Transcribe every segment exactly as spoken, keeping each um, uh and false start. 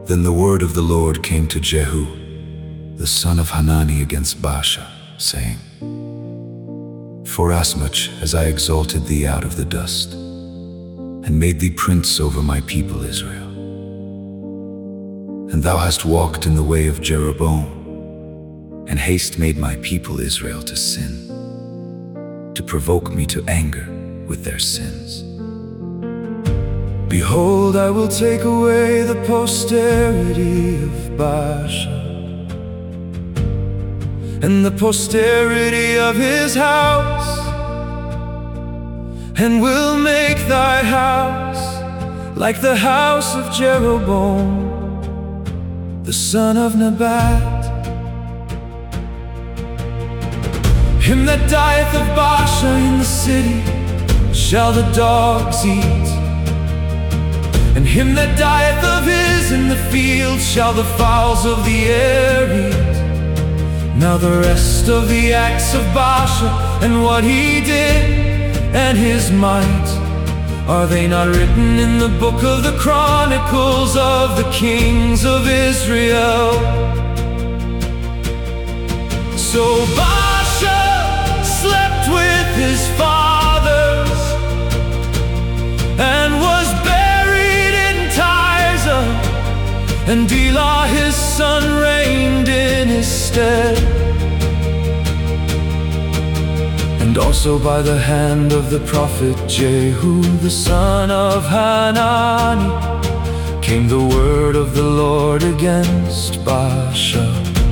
Then the word of the Lord came to Jehu, the son of Hanani, against Baasha, saying, Forasmuch as I exalted thee out of the dust, and made thee prince over my people Israel, and thou hast walked in the way of Jeroboam, and haste made my people Israel to sin, to provoke me to anger with their sins. Behold, I will take away the posterity of Baasha, and the posterity of his house, and will make thy house like the house of Jeroboam, the son of Nebat. Him that dieth of Baasha in the city shall the dogs eat, and him that dieth of his in the field shall the fowls of the air eat. Now the rest of the acts of Baasha, and what he did, and his might, are they not written in the book of the chronicles of the kings of Israel? So Baasha slept with his fathers, and was buried in Tirzah, and Elah his son reigned in his stead. And also by the hand of the prophet Jehu, the son of Hanani, came the word of the Lord against Baasha,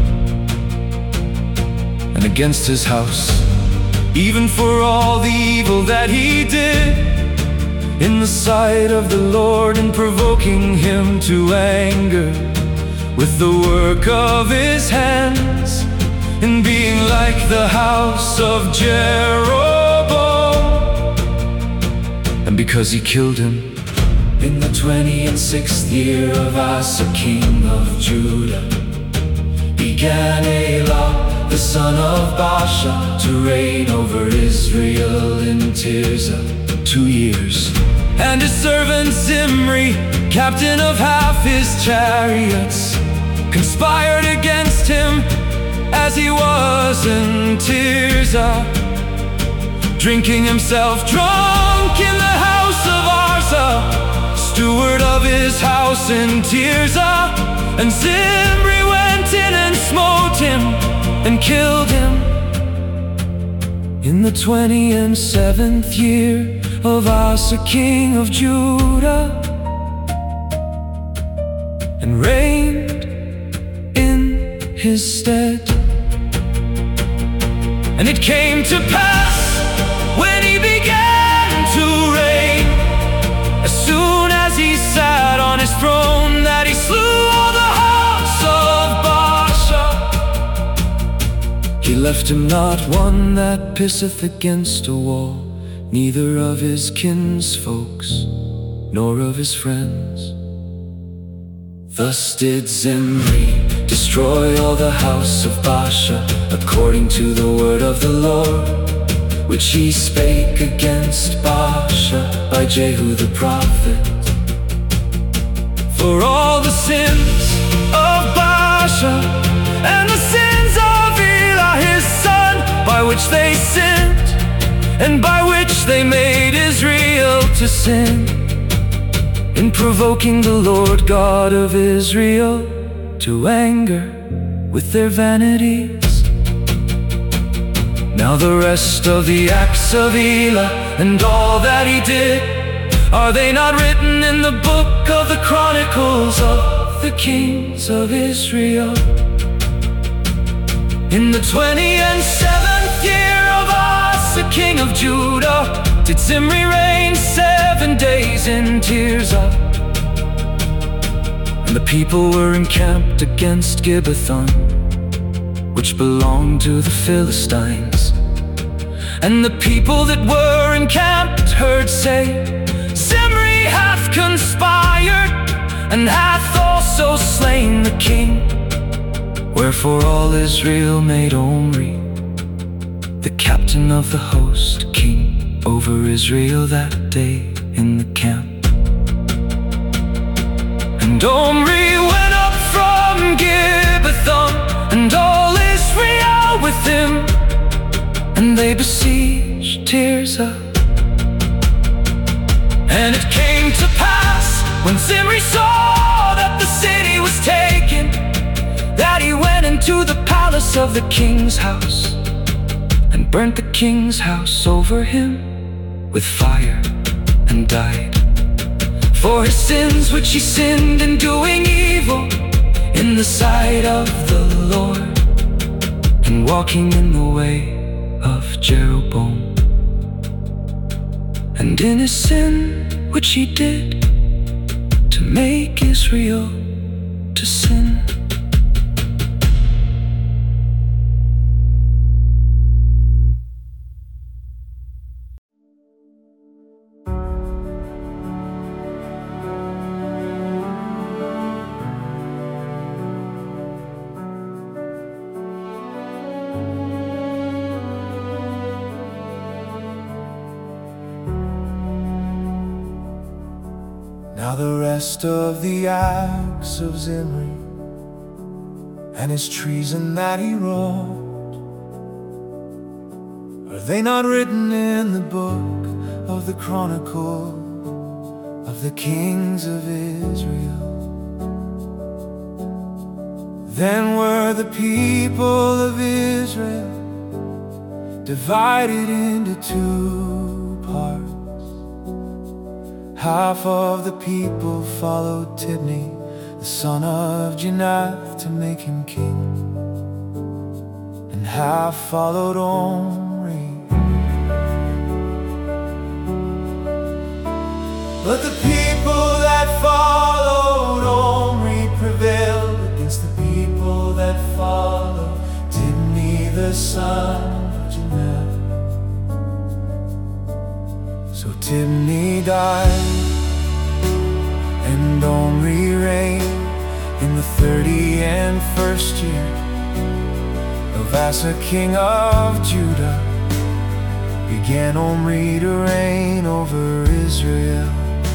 and against his house, even for all the evil that he did in the sight of the Lord, in provoking him to anger with the work of his hands, in being like the house of Jeroboam. And because he killed him in the twenty and sixth year of Asa king of Judah, began Elah the son of Baasha to reign over Israel in Tirzah two years. And his servant Zimri, captain of half his chariots, conspired against him as he was in Tirzah, drinking himself drunk in the house of Arza, steward of his house in Tirzah. And Zimri went in and smote him and killed him in the twenty and seventh year of Asa king of Judah, and reigned in his stead. And it came to pass, when he began to reign, as soon as he sat on his throne, that he slew all the house of Baasha. He left him not one that pisseth against a wall, neither of his kinsfolks, nor of his friends. Thus did Zimri destroy all the house of Baasha, according to the word of the Lord, which he spake against Baasha by Jehu the prophet. For all the sins of Baasha, and the sins of Elah his son, by which they sinned, and by which they made Israel to sin, in provoking the Lord God of Israel to anger with their vanities. Now the rest of the acts of Elah, and all that he did, are they not written in the book of the chronicles of the kings of Israel? In the twenty and seventh year of Asa king of Judah, did Zimri reign seven days in Tirzah. And the people were encamped against Gibbethon, which belonged to the Philistines. And the people that were encamped heard say, Zimri hath conspired, and hath also slain the king. Wherefore all Israel made Omri, the captain of the host, king over Israel that day in the camp. And Omri went from Gibbethon, and all Israel with him, and they besieged Tirzah. And it came to pass, when Zimri saw that the city was taken, that he went into the palace of the king's house, and burnt the king's house over him with fire, and died for his sins which he sinned in doing evil in the sight of the Lord, and walking in the way of Jeroboam, and in his sin which he did to make Israel to sin. Now the rest of the acts of Zimri, and his treason that he wrought, are they not written in the book of the Chronicle of the kings of Israel? Then were the people of Israel divided into two parts. Half of the people followed Tibni, the son of Ginath, to make him king, and half followed Omri. But the people that followed Omri prevailed against the people that followed Tibni, the son of Ginath. So Tibni died, and Omri reigned in the thirty and first year of Asa king of Judah. Began Omri to reign over Israel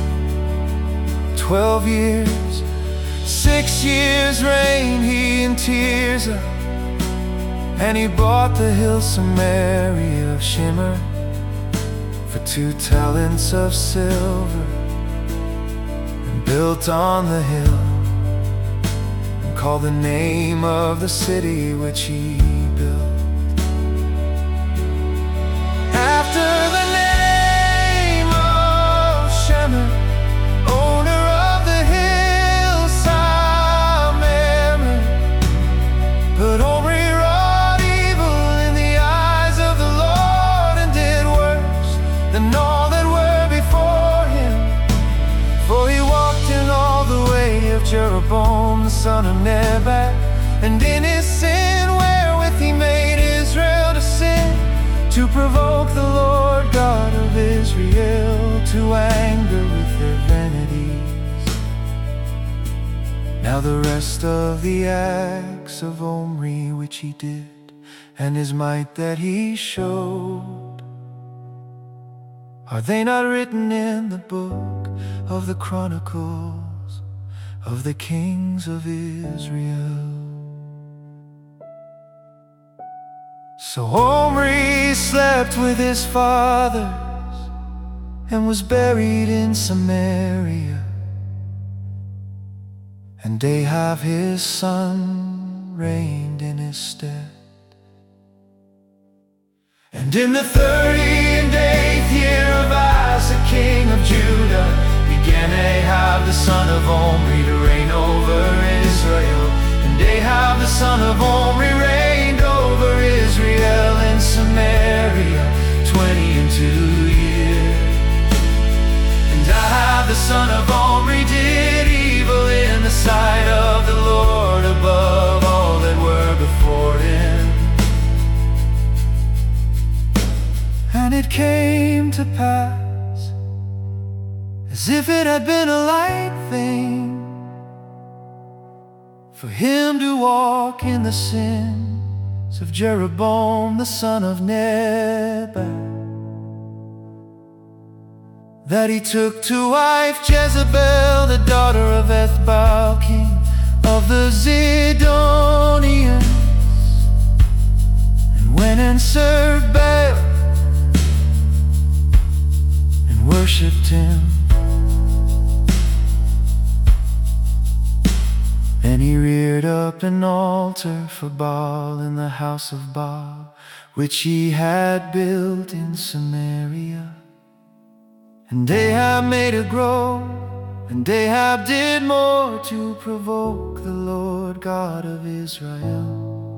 twelve years. Six years reigned he in Tirzah, and he bought the hill Samaria of Shimmer for two talents of silver, and built on the hill, and called the name of the city which he built after the name of Shemer, owner of the hill Samaria. But Omri wrought evil in the eyes of the Lord, and did worse than all that were before him. For he walked in all the way of Jeroboam the son of Nebat, and in his sin wherewith he made Israel to sin, to provoke the Lord God of Israel to anger with their vanities. Now the rest of the acts of Omri which he did, and his might that he showed, are they not written in the book of the Chronicles of the kings of Israel? So Omri slept with his fathers, and was buried in Samaria, and Ahab his son reigned in his stead. And in the thirty and eighth year of Asa king of Judah, began Ahab the son of Omri to reign over Israel. And Ahab the son of Omri reigned over Israel in Samaria twenty and two years. And Ahab the son of Omri did evil in the sight of the Lord above all that were before him. And it came to pass, as if it had been a light thing, for him to walk in the sins of Jeroboam the son of Nebat, that he took to wife Jezebel, the daughter of Ethbaal king of the Zidonians, and went and served Baal and worshipped him. And he reared up an altar for Baal in the house of Baal, which he had built in Samaria. And Ahab made a grove, and Ahab did more to provoke the Lord God of Israel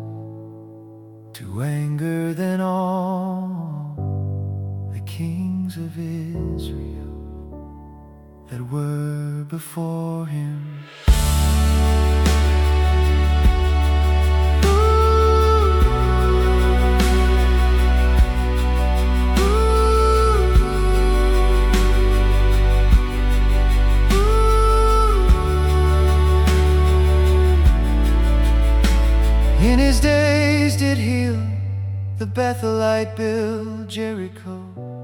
to anger than all the kings of Israel that were before him. In his days did heal the Bethelite build Jericho.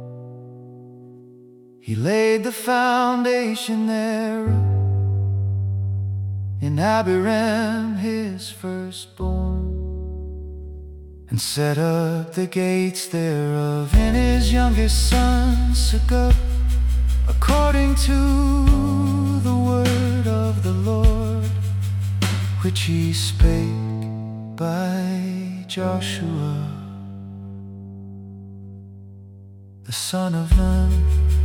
He laid the foundation there in Abiram his firstborn, and set up the gates thereof in his youngest son Segub, according to the word of the Lord, which he spake by Joshua the son of Nun.